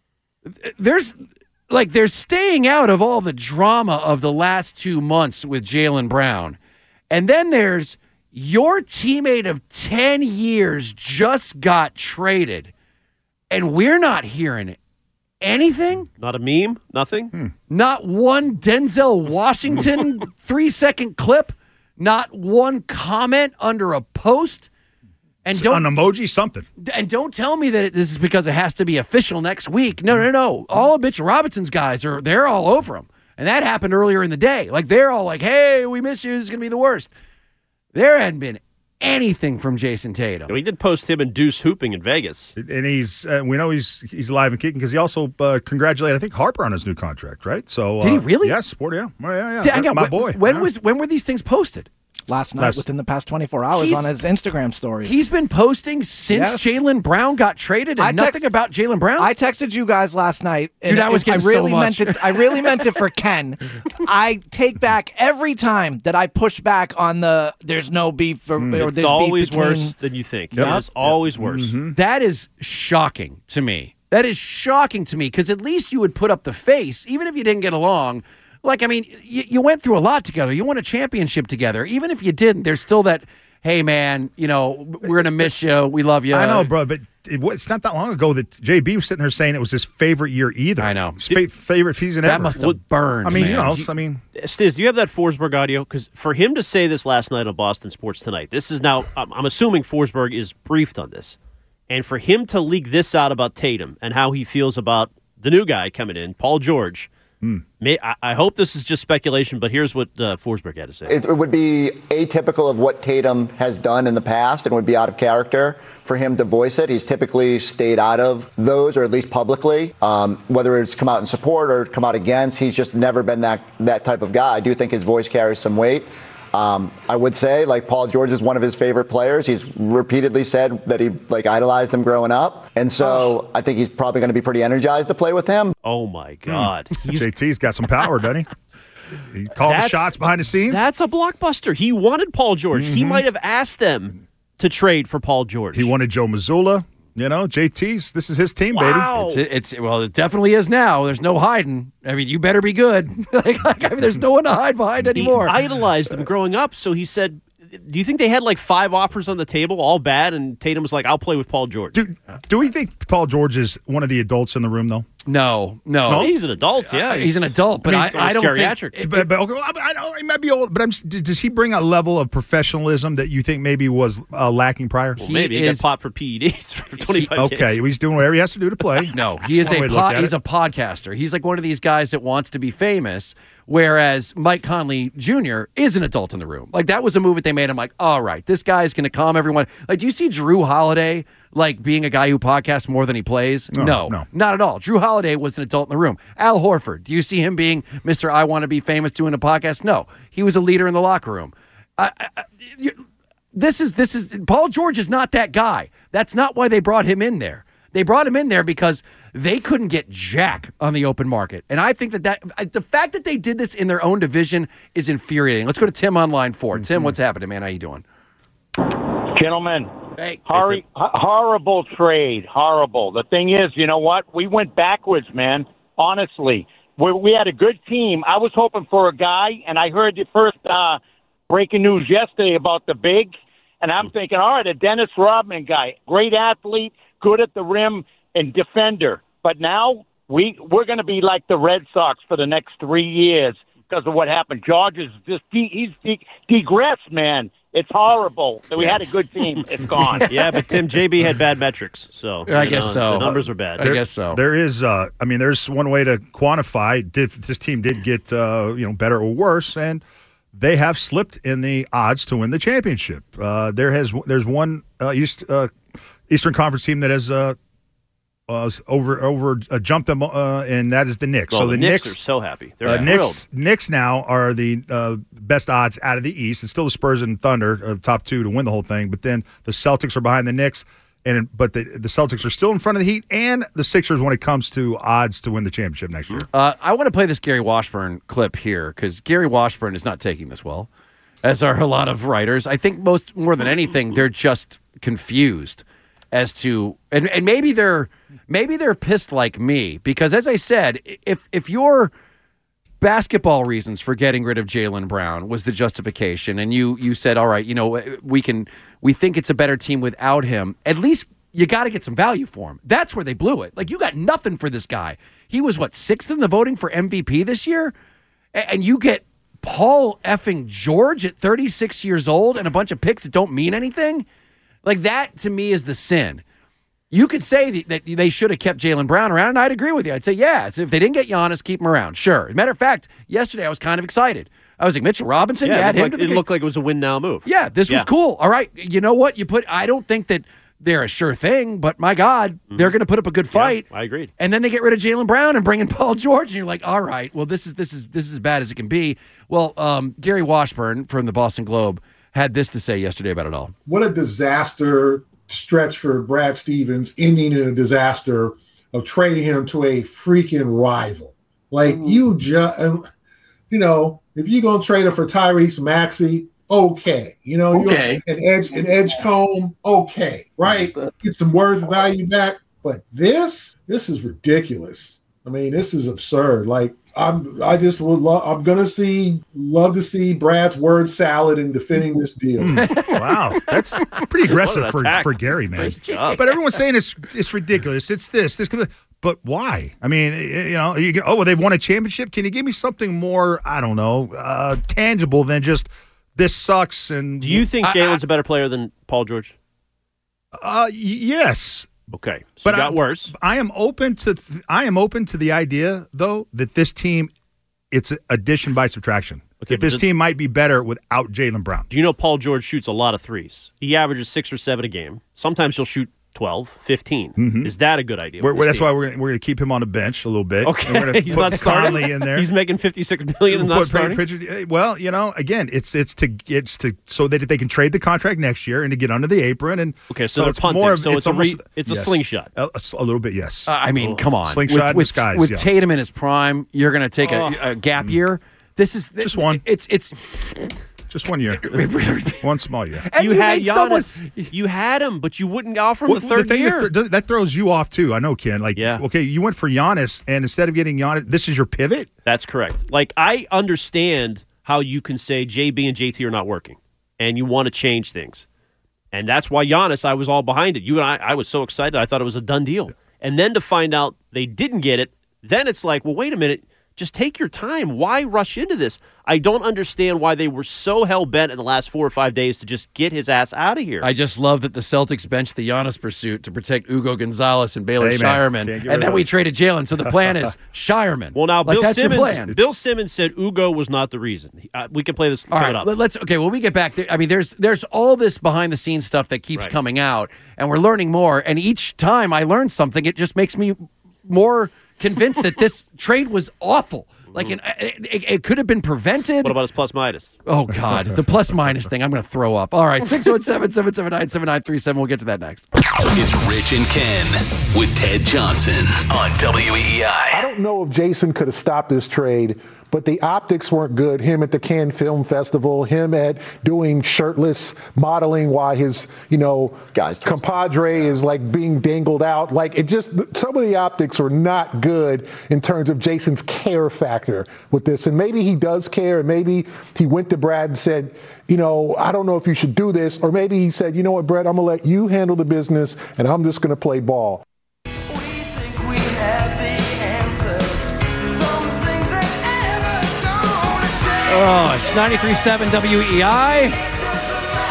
There's like they're staying out of all the drama of the last two months with Jaylen Brown. And then there's your teammate of ten years just got traded, and we're not hearing anything? Not a meme? Nothing? Hmm. Not one Denzel Washington three-second clip? Not one comment under a post? And don't An emoji, something. and don't tell me that it, this is because it has to be official next week. No, no, no. All of Mitch Robinson's guys are they're all over him, and that happened earlier in the day. Like they're all like, "Hey, we miss you. This is gonna be the worst." There hadn't been anything from Jason Tatum. We did post him and Deuce hooping in Vegas. And he's uh, we know he's he's alive and kicking because he also uh, congratulated I think Harper on his new contract, right? So uh, Did he really? Yes, sport, yeah, oh, yeah, yeah. Did- hang on, My when, boy. When Yeah. was when were these things posted? Last night, Last- within the past twenty-four hours, He's- on his Instagram stories. He's been posting since Yes. Jaylen Brown got traded, and I text- nothing about Jaylen Brown. I texted you guys last night. And Dude, I was I getting so really much. meant it. I really meant it for Ken. I take back every time that I push back on the "there's no beef" or, or Mm. It's there's always beef between. worse than you think. Yep. It is always worse. Mm-hmm. That is shocking to me. That is shocking to me because at least you would put up the face, even if you didn't get along. Like, I mean, you, you went through a lot together. You won a championship together. Even if you didn't, there's still that, hey, man, you know, we're going to miss you. We love you. I know, bro, but it, it's not that long ago that J B was sitting there saying it was his favorite year either. I know. His fa- favorite season That ever. must have burned, I mean, you man. know, He- I mean, Stiz, do you have that Forsberg audio? Because for him to say this last night on Boston Sports Tonight, this is now, I'm, I'm assuming Forsberg is briefed on this. And for him to leak this out about Tatum and how he feels about the new guy coming in, Paul George, Hmm. may, I, I hope this is just speculation, but here's what uh, Forsberg had to say. It, it would be atypical of what Tatum has done in the past and would be out of character for him to voice it. He's typically stayed out of those, or at least publicly, um, whether it's come out in support or come out against. He's just never been that, that type of guy. I do think his voice carries some weight. Um, I would say, like, Paul George is one of his favorite players. He's repeatedly said that he, like, idolized him growing up. And so oh. I think he's probably going to be pretty energized to play with him. Oh, my God. Hmm. J T's got some power, doesn't he? He called the shots behind the scenes. That's a blockbuster. He wanted Paul George. Mm-hmm. He might have asked them to trade for Paul George. He wanted Joe Mazzulla. You know, J T's, this is his team, wow. baby. It's, it's well, it definitely is now. There's no hiding. I mean, you better be good. like, like, I mean, there's no one to hide behind anymore. He idolized him growing up, so he said, do you think they had like five offers on the table, all bad, and Tatum was like, I'll play with Paul George? Do, do we think Paul George is one of the adults in the room, though? No, no. no? He's an adult, yeah. Uh, he's, he's an adult, but I, I, mean, I don't geriatric. think... But, but okay, I know he might be old, but I'm, does he bring a level of professionalism that you think maybe was uh, lacking prior? Well, maybe he is, got popped for P E Ds for twenty-five he, Okay, games. he's doing whatever he has to do to play. No, he is a po- he's a podcaster. He's like one of these guys that wants to be famous, whereas Mike Conley Junior is an adult in the room. Like, that was a move that they made. I'm like, all right, this guy's going to calm everyone. Like, do you see Drew Holiday, like, being a guy who podcasts more than he plays? No, no, no. not at all. Drew Holiday was an adult in the room. Al Horford, do you see him being Mister I want to be famous doing a podcast? No, he was a leader in the locker room. I, I, you, this is this is Paul George is not that guy. That's not why they brought him in there. They brought him in there because they couldn't get jack on the open market. And I think that, that the fact that they did this in their own division is infuriating. Let's go to Tim on line four. Mm-hmm. Tim, what's happening, man? How you doing? Gentlemen, hey, hor- horrible trade. Horrible. The thing is, you know what? We went backwards, man. Honestly. We, we had a good team. I was hoping for a guy, and I heard the first uh, breaking news yesterday about the big, and I'm thinking, all right, a Dennis Rodman guy, great athlete, good at the rim, and defender. But now we, we're going to be like the Red Sox for the next three years because of what happened. George is just, he, he's de- degressed, man. It's horrible that we had a good team. It's gone. Yeah, but Tim, J B had bad metrics, so I you guess know, so. The numbers were bad. I guess so. There is, uh, I mean, there's one way to quantify if this team did get, uh, you know, better or worse, and they have slipped in the odds to win the championship. Uh, there has, there's one uh, East, uh, Eastern Conference team that has uh, uh, over over uh, jumped them, uh, and that is the Knicks. Well, so the, the Knicks, Knicks are so happy. They're uh, thrilled. Knicks, Knicks now are the uh, best odds out of the East. It's still the Spurs and Thunder, uh, the top two to win the whole thing. But then the Celtics are behind the Knicks, and but the, the Celtics are still in front of the Heat and the Sixers when it comes to odds to win the championship next year. Uh, I want to play this Gary Washburn clip here because Gary Washburn is not taking this well, as are a lot of writers. I think most more than anything, they're just confused as to, and, and maybe they're maybe they're pissed like me because, as I said, if if your basketball reasons for getting rid of Jaylen Brown was the justification, and you you said, all right, you know, we can we think it's a better team without him. At least you got to get some value for him. That's where they blew it. Like, you got nothing for this guy. He was what, sixth in the voting for M V P this year, and you get Paul effing George at thirty-six years old and a bunch of picks that don't mean anything. Like, that to me is the sin. You could say that they should have kept Jaylen Brown around, and I'd agree with you. I'd say, yeah, so if they didn't get Giannis, keep him around. Sure. As a matter of fact, yesterday I was kind of excited. I was like, Mitchell Robinson, yeah, you add it him looked, to like, the it looked like it was a win-now move. Yeah, this yeah. was cool. All right, you know what? You put. I don't think that they're a sure thing, but my God, mm-hmm. they're going to put up a good fight. Yeah, I agreed. And then they get rid of Jaylen Brown and bring in Paul George, and you're like, all right, well, this is this is this is as bad as it can be. Well, um, Gary Washburn from the Boston Globe had this to say yesterday about it all. What a disaster stretch for Brad Stevens, ending in a disaster of trading him to a freaking rival. Like, mm-hmm. you just, you know, if you're gonna trade him for Tyrese Maxey, okay, you know, okay, an edge, an edge comb, okay, right? Get some worth value back, but this, this is ridiculous. I mean, this is absurd. Like, I'm, I just would love. I'm gonna see, love to see Brad's word salad in defending this deal. Mm, wow, that's pretty aggressive for, for Gary, man. Nice job. But everyone's saying it's it's ridiculous. It's this, this. But why? I mean, you know, you go, oh, well, they've won a championship. Can you give me something more? I don't know, uh, tangible than just this sucks? And do you think Jaylen's a better player than Paul George? Uh, y- yes. Okay, so but it got I, worse. I am open to th- I am open to the idea, though, that this team, it's addition by subtraction. Okay, that this does, team might be better without Jaylen Brown. Do you know Paul George shoots a lot of threes? He averages six or seven a game. Sometimes he'll shoot twelve, fifteen. Mm-hmm. Is that a good idea? We're, that's team? why we're gonna, we're going to keep him on the bench a little bit. Okay, and we're he's put not starting. Conley in there. He's making fifty-six million and not starting. Pritchard, well, you know, again, it's it's to it's to so that they can trade the contract next year and to get under the apron. And okay, so, so they're it's punting. More of, so it's, it's a almost, re, it's yes, a slingshot. A, a little bit, yes. Uh, I mean, oh. come on, slingshot with, disguise. With, with yeah. Tatum in his prime, you're going to take oh. a, a gap mm. year. This is just one. It's it's. Just one year. One small year. And you, you had someone... You had him, but you wouldn't offer him well, the third the thing year. That, th- that throws you off, too. I know, Ken. Like, yeah. okay, you went for Giannis, and instead of getting Giannis, this is your pivot? That's correct. Like, I understand how you can say J B and J T are not working, and you want to change things. And that's why Giannis, I was all behind it. You and I, I was so excited. I thought it was a done deal. And then to find out they didn't get it, then it's like, well, wait a minute. Just take your time. Why rush into this? I don't understand why they were so hell-bent in the last four or five days to just get his ass out of here. I just love that the Celtics benched the Giannis pursuit to protect Ugo Gonzalez and Baylor hey, Shireman, and then we traded Jaylen. So the plan is Shireman. Well, now, like, Bill, that's Simmons, your plan. Bill Simmons said Ugo was not the reason. Uh, we can play this. All right, it up. let's. Okay, well, we get back there. I mean, there's there's all this behind-the-scenes stuff that keeps right. coming out, and we're learning more. And each time I learn something, it just makes me more convinced that this trade was awful. Like, it, it, it could have been prevented. What about his plus minus? Oh, God. The plus minus thing. I'm going to throw up. All right. six one seven, seven seven nine, seven nine three seven. We'll get to that next. It's Rich and Ken with Ted Johnson on W E I. I don't know if Jason could have stopped this trade, but the optics weren't good. Him at the Cannes Film Festival, him at doing shirtless modeling while his, you know, Guys, compadre is like being dangled out. Like, it just, some of the optics were not good in terms of Jason's care factor with this. And maybe he does care, and maybe he went to Brad and said, you know, I don't know if you should do this. Or maybe he said, you know what, Brad, I'm going to let you handle the business, and I'm just going to play ball. Oh, it's ninety-three point seven W E I.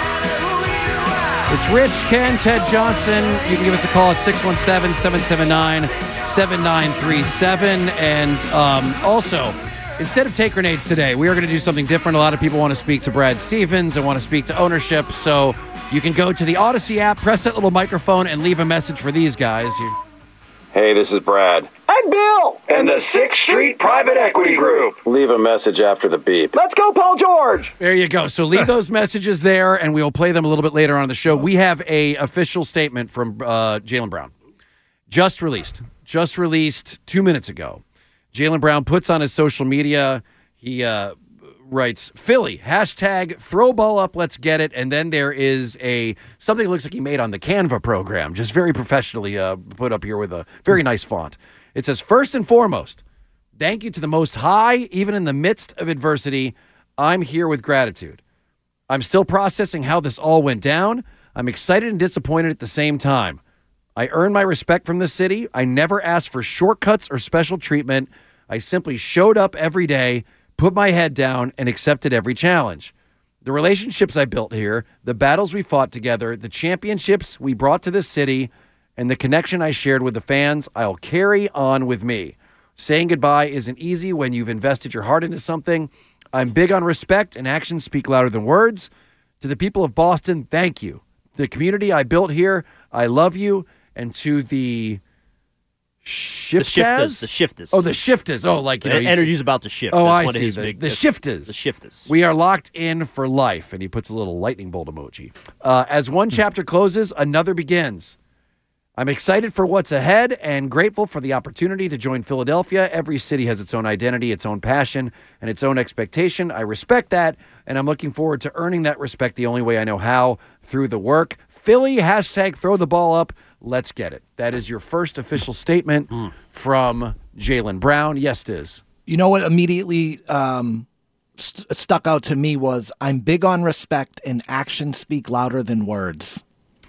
It's Rich, Ken, Ted Johnson. You can give us a call at six one seven, seven seven nine, seven nine three seven. And um, also, instead of take grenades today, we are going to do something different. A lot of people want to speak to Brad Stevens and want to speak to ownership. So you can go to the Odyssey app, press that little microphone, and leave a message for these guys. You- Hey, this is Brad. I'm Bill. And the sixth Street Private Equity Group. Leave a message after the beep. Let's go, Paul George. There you go. So leave those messages there, and we'll play them a little bit later on in the show. We have a official statement from uh, Jaylen Brown. Just released. Just released two minutes ago. Jaylen Brown puts on his social media, he uh, writes, Philly, hashtag throw ball up, let's get it. And then there is a something that looks like he made on the Canva program, just very professionally uh, put up here with a very nice font. It says, first and foremost, thank you to the Most High, even in the midst of adversity. I'm here with gratitude. I'm still processing how this all went down. I'm excited and disappointed at the same time. I earned my respect from the city. I never asked for shortcuts or special treatment. I simply showed up every day, put my head down, and accepted every challenge. The relationships I built here, the battles we fought together, the championships we brought to this city, and the connection I shared with the fans, I'll carry on with me. Saying goodbye isn't easy when you've invested your heart into something. I'm big on respect, and actions speak louder than words. To the people of Boston, thank you. The community I built here, I love you. And to the Shifters? The shifters. The shifters. Oh, the shifters. Oh, like, you know. Energy's about to shift. Oh, that's I one see. Of his the big, the shifters. The shifters. We are locked in for life. And he puts a little lightning bolt emoji. Uh, as one chapter closes, another begins. I'm excited for what's ahead and grateful for the opportunity to join Philadelphia. Every city has its own identity, its own passion, and its own expectation. I respect that, and I'm looking forward to earning that respect the only way I know how, through the work. Philly, hashtag throw the ball up. Let's get it. That is your first official statement mm. from Jaylen Brown. Yes, Diz. You know what immediately um, st- stuck out to me was I'm big on respect and actions speak louder than words.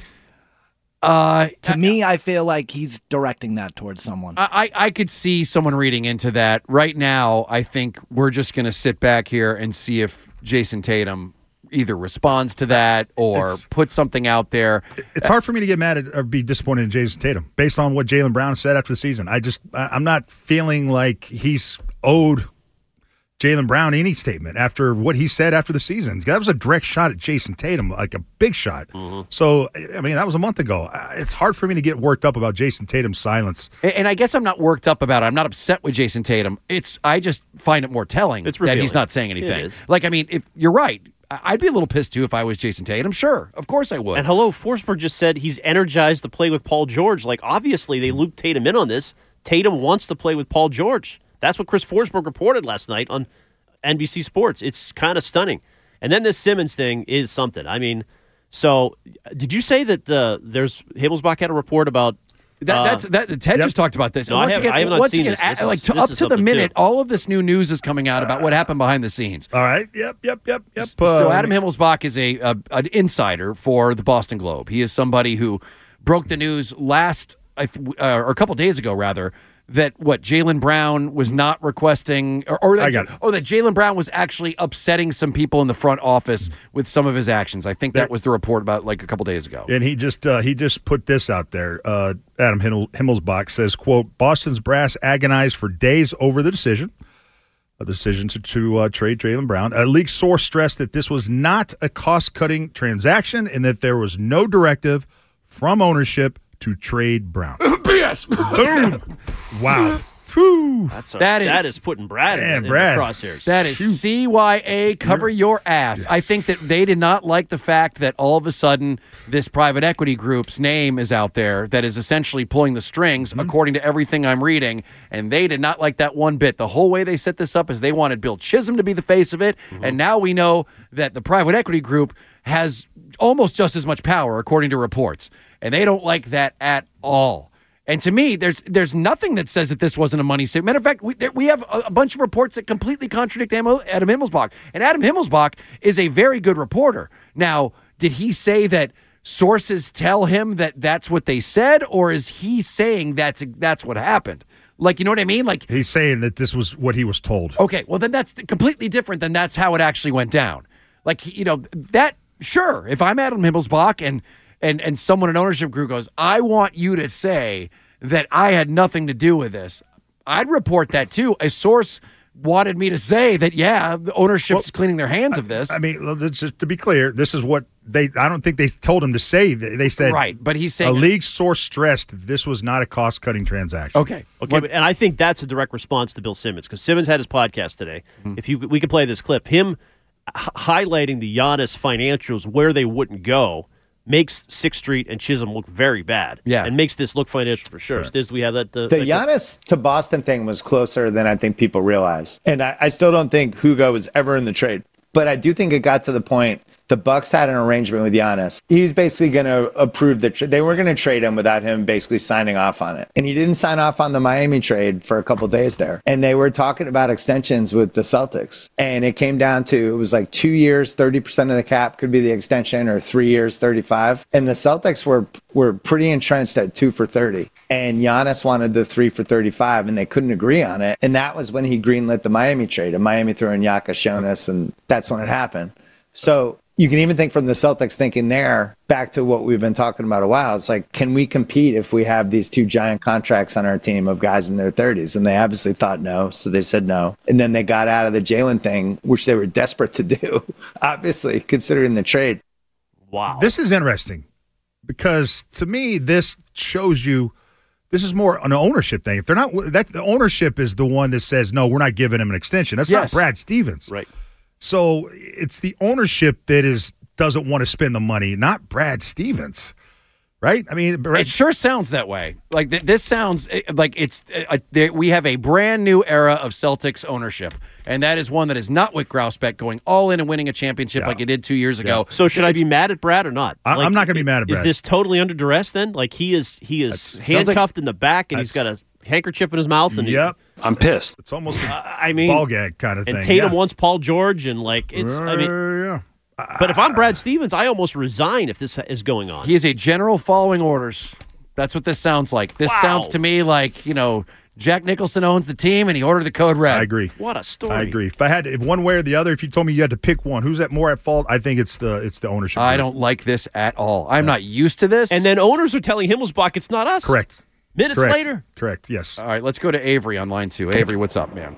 Uh, to I, me, I feel like he's directing that towards someone. I, I could see someone reading into that. Right now, I think we're just going to sit back here and see if Jason Tatum either responds to that or it's, put something out there. It's hard for me to get mad at or be disappointed in Jason Tatum based on what Jaylen Brown said after the season. I just, I'm not feeling like he's owed Jaylen Brown any statement after what he said after the season. That was a direct shot at Jason Tatum, like a big shot. Mm-hmm. So, I mean, that was a month ago. It's hard for me to get worked up about Jason Tatum's silence. And, and I guess I'm not worked up about it. I'm not upset with Jason Tatum. It's I just find it more telling it's that he's not saying anything. Like, I mean, if you're right. I'd be a little pissed, too, if I was Jason Tatum. Sure. Of course I would. And hello, Forsberg just said he's energized to play with Paul George. Like, obviously, they looped Tatum in on this. Tatum wants to play with Paul George. That's what Chris Forsberg reported last night on N B C Sports. It's kind of stunning. And then this Simmons thing is something. I mean, so did you say that uh, there's Himmelsbach had a report about That, that's that. Ted yep. just talked about this. No, and once I have, again, I have not once seen again, this. This like is, to, this up is to the minute, too. all of this new news is coming out about what happened behind the scenes. All right. Yep. Yep. Yep. Yep. So Adam Himmelsbach is a, a an insider for the Boston Globe. He is somebody who broke the news last uh, or a couple days ago, rather. That what Jaylen Brown was not requesting, or, or that, oh, that Jaylen Brown was actually upsetting some people in the front office with some of his actions. I think that was the report about like a couple days ago. And he just uh, he just put this out there. Uh, Adam Himmelsbach says, "quote Boston's brass agonized for days over the decision, a decision to, to uh, trade Jaylen Brown. A league source stressed that this was not a cost-cutting transaction and that there was no directive from ownership to trade Brown." B S. Boom. Wow. Whew. That's a, that is that is putting Brad in, Man, in Brad. the crosshairs. That is Shoot. C Y A, cover your ass. I think that they did not like the fact that all of a sudden this private equity group's name is out there that is essentially pulling the strings, mm-hmm. according to everything I'm reading, and they did not like that one bit. The whole way they set this up is they wanted Bill Chisholm to be the face of it, mm-hmm. and now we know that the private equity group has almost just as much power, according to reports, and they don't like that at all. And to me, there's there's nothing that says that this wasn't a money save. Matter of fact, we there, we have a, a bunch of reports that completely contradict Adam Himmelsbach. And Adam Himmelsbach is a very good reporter. Now, did he say that sources tell him that that's what they said, or is he saying that's that's what happened? Like, you know what I mean? Like he's saying that this was what he was told. Okay, well then that's completely different than that's how it actually went down. Like, you know, that sure. If I'm Adam Himmelsbach and and and someone in ownership group goes, I want you to say that I had nothing to do with this, I'd report that too. A source wanted me to say that, yeah, the ownership's well, cleaning their hands of this. I, I mean, just to be clear, this is what they, I don't think they told him to say. They said, right, but he's saying a league source stressed this was not a cost-cutting transaction. Okay. Okay, but, and I think that's a direct response to Bill Simmons, because Simmons had his podcast today. Mm-hmm. If you we could play this clip, him h- highlighting the Giannis financials, where they wouldn't go, makes Sixth Street and Chisholm look very bad. Yeah. And makes this look financial for sure. Stiz, do we have that? Uh, the that Giannis to Boston thing was closer than I think people realized. And I, I still don't think Hugo was ever in the trade. But I do think it got to the point the Bucks had an arrangement with Giannis. He was basically going to approve the trade. They were going to trade him without him basically signing off on it. And he didn't sign off on the Miami trade for a couple of days there. And they were talking about extensions with the Celtics. And it came down to, it was like two years, thirty percent of the cap could be the extension, or three years, thirty-five. And the Celtics were were pretty entrenched at two for thirty. And Giannis wanted the three for thirty-five, and they couldn't agree on it. And that was when he greenlit the Miami trade. And Miami threw in Yaka Jonas, and that's when it happened. So you can even think from the Celtics thinking there, back to what we've been talking about a while. It's like, can we compete if we have these two giant contracts on our team of guys in their thirties? And they obviously thought no, so they said no. And then they got out of the Jalen thing, which they were desperate to do, obviously, considering the trade. Wow. This is interesting because, to me, this shows you this is more an ownership thing. If they're not, that the ownership is the one that says, no, we're not giving him an extension. That's yes. not Brad Stevens. Right. So it's the ownership that is doesn't want to spend the money, not Brad Stevens, right? I mean, Brad, it sure sounds that way. Like th- this sounds like it's uh, they, we have a brand new era of Celtics ownership, and that is one that is not with Grousbeck going all in and winning a championship yeah. like he did two years ago. So should it's, I be mad at Brad or not? I, like, I'm not going to be mad at Brad. Is this totally under duress then? Like he is he is that's, handcuffed like, in the back, and he's got a handkerchief in his mouth. And yep. He, I'm pissed. It's almost a uh, I mean, ball gag kind of and thing. And Tatum yeah. wants Paul George, and like it's. Uh, I mean, yeah. But if I'm Brad Stevens, I almost resign if this is going on. He is a general following orders. That's what this sounds like. This wow. sounds to me like, you know, Jack Nicholson owns the team and he ordered the code red. I agree. What a story. I agree. If I had, if one way or the other, if you told me you had to pick one, who's at more at fault? I think it's the it's the ownership. I group. don't like this at all. I'm yeah. not used to this. And then owners are telling Himmelsbach it's not us. Correct. Minutes Correct. later. Correct. Yes. All right, let's go to Avery on line two. Avery, what's up, man?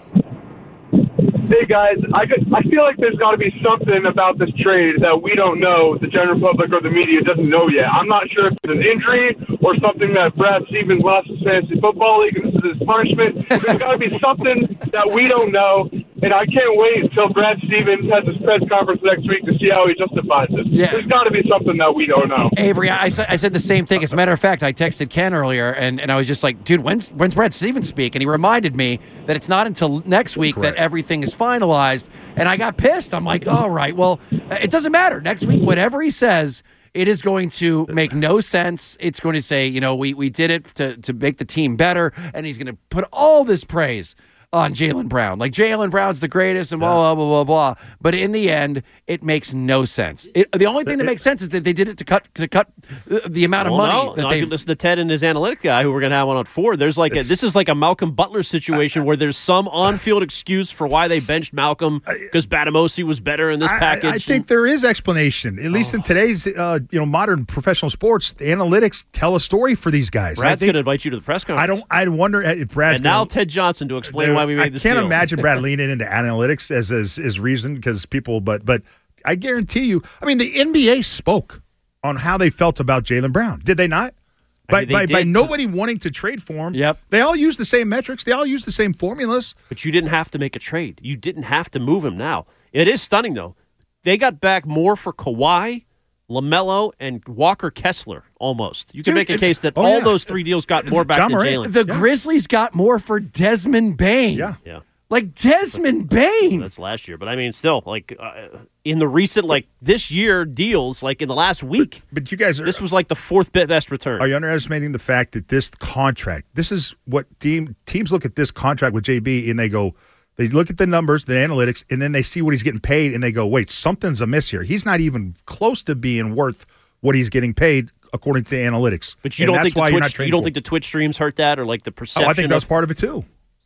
Hey, guys, I, could, I feel like there's got to be something about this trade that we don't know, the general public or the media doesn't know yet. I'm not sure if it's an injury or something that Brad Stevens lost his fantasy football league and this is his punishment. There's got to be something that we don't know, and I can't wait until Brad Stevens has his press conference next week to see how he justifies this. Yeah. There's got to be something that we don't know. Avery, I, I said the same thing. As a matter of fact, I texted Ken earlier, and, and I was just like, dude, when's, when's Brad Stevens speak? And he reminded me that it's not until next week Correct. that everything is finalized. And I got pissed. I'm like, all right, well, it doesn't matter. Next week, whatever he says, it is going to make no sense. It's going to say, you know, we, we did it to, to make the team better. And he's going to put all this praise on Jaylen Brown. Like, Jaylen Brown's the greatest and blah, blah, blah, blah, blah. But in the end, it makes no sense. It, the only thing that makes sense is that they did it to cut to cut the amount of well, money. No, that no, they listen to Ted and his analytic guy, who we're going to have one on four. There's like a, this is like a Malcolm Butler situation where there's some on-field excuse for why they benched Malcolm because Batamosi was better in this I, package. I, I think there is explanation, at least oh. in today's uh, you know modern professional sports. The analytics tell a story for these guys. Brad's going to invite you to the press conference. I don't. I wonder if Brad's. And now gonna, Ted Johnson to explain why we made I this can't deal. imagine Brad leaning into analytics as his, his reason because people, but but I guarantee you, I mean, the N B A spoke on how they felt about Jaylen Brown. Did they not? I mean, by they by, did. by nobody wanting to trade for him. Yep. They all use the same metrics. They all use the same formulas. But you didn't have to make a trade. You didn't have to move him now. It is stunning, though. They got back more for Kawhi, LaMelo, and Walker Kessler, almost. You can Dude, make a case that oh, all yeah. those three deals got more back John than Morant. Jaylen. The Yeah. Grizzlies got more for Desmond Bane. Yeah. Yeah. Like Desmond Bane. That's last year. But, I mean, still, like, uh, in the recent, like, this year deals, like, in the last week, But, but you guys are. this was, like, the fourth best return. Are you underestimating the fact that this contract, this is what team teams look at this contract with J B and they go, they look at the numbers, the analytics, and then they see what he's getting paid and they go, wait, something's amiss here. He's not even close to being worth what he's getting paid according to the analytics. But you And don't that's think the why you're not Twitch, trading you don't for think the Twitch streams hurt that or, like, the him. perception Oh, I think that was of, part of it too.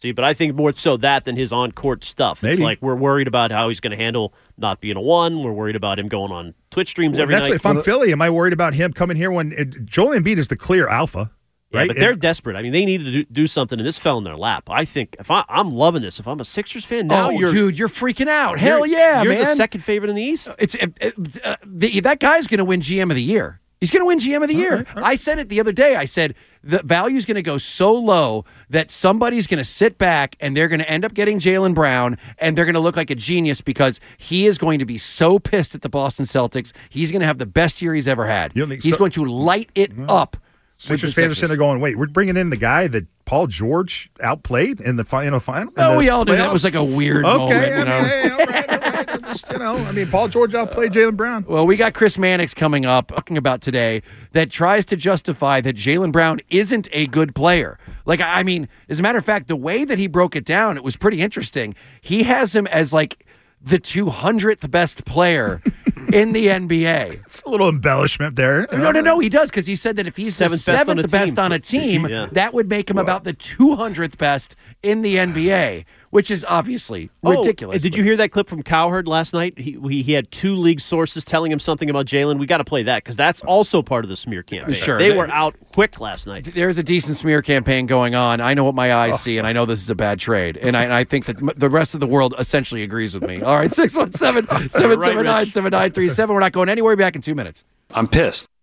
Steve, but I think more so that than his on-court stuff. It's Maybe. like we're worried about how he's going to handle not being a one. We're worried about him going on Twitch streams Well, every that's night. what, if I'm Philly, am I worried about him coming here when it, Joel Embiid is the clear alpha? Yeah, right? but they're And- desperate. I mean, they need to do, do something, and this fell in their lap. I think if I, I'm loving this. If I'm a Sixers fan now, oh, you're dude, you're freaking out. you're- Hell yeah, you're man. the second favorite in the East. It's it, it, uh, the, that guy's going to win G M of the year. He's going to win G M of the year. I said it the other day. I said the value's going to go so low that somebody's going to sit back and they're going to end up getting Jaylen Brown, and they're going to look like a genius because he is going to be so pissed at the Boston Celtics. He's going to have the best year he's ever had. You don't think He's so- going to light it up. with the Sixers fans are Sixers. sitting there going, wait, we're bringing in the guy that Paul George outplayed in the final final? Oh, in the we all knew that playoffs? was like a weird okay, moment, you I know? mean, hey, all right, all right. Just, you know, I mean, Paul George outplayed Jaylen Brown. Well, we got Chris Mannix coming up, talking about today, that tries to justify that Jaylen Brown isn't a good player. Like, I mean, as a matter of fact, the way that he broke it down, it was pretty interesting. He has him as like the two hundredth best player in the N B A. It's a little embellishment there. No, no, no, he does, because he said that if he's Seventh the best on seventh a best team. on a team, Yeah. that would make him about the two hundredth best in the N B A, which is obviously ridiculous. Oh, did you hear that clip from Cowherd last night? He he, he had two league sources telling him something about Jalen. We got to play that because that's also part of the smear campaign. Sure. They They- were out quick last night. There's a decent smear campaign going on. I know what my eyes see, and I know this is a bad trade. And I, and I think that m- the rest of the world essentially agrees with me. All right, six one seven, seven seven nine, seven nine three seven. We're not going anywhere. We'll be back in two minutes. I'm pissed.